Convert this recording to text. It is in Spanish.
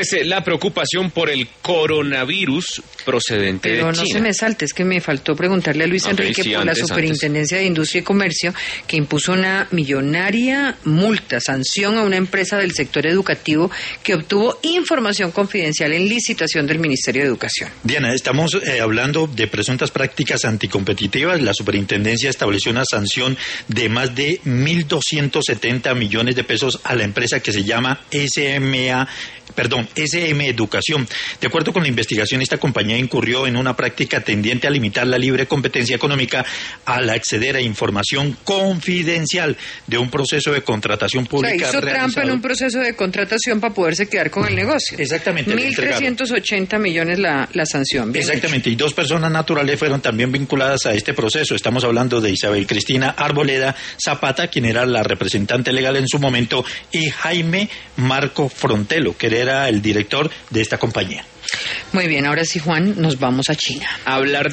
Crece la preocupación por el coronavirus procedente de China. Pero no se me salte, es que me faltó preguntarle a Luis Enrique por la Superintendencia de Industria y Comercio, que impuso una millonaria multa, sanción a una empresa del sector educativo que obtuvo información confidencial en licitación del Ministerio de Educación. Diana, estamos hablando de presuntas prácticas anticompetitivas. La Superintendencia estableció una sanción de más de 1.270 millones de pesos a la empresa que se llama SM Educación. De acuerdo con la investigación, esta compañía incurrió en una práctica tendiente a limitar la libre competencia económica al acceder a información confidencial de un proceso de contratación pública. O sea, hizo trampa en un proceso de contratación para poderse quedar con el negocio. Exactamente. 1.380 millones la sanción. Bien exactamente, hecho. Y 2 personas naturales fueron también vinculadas a este proceso. Estamos hablando de Isabel Cristina Arboleda Zapata, quien era la representante legal en su momento, y Jaime Marco Frontelo, que era el director de esta compañía. Muy bien, ahora sí, Juan, nos vamos a China. Hablar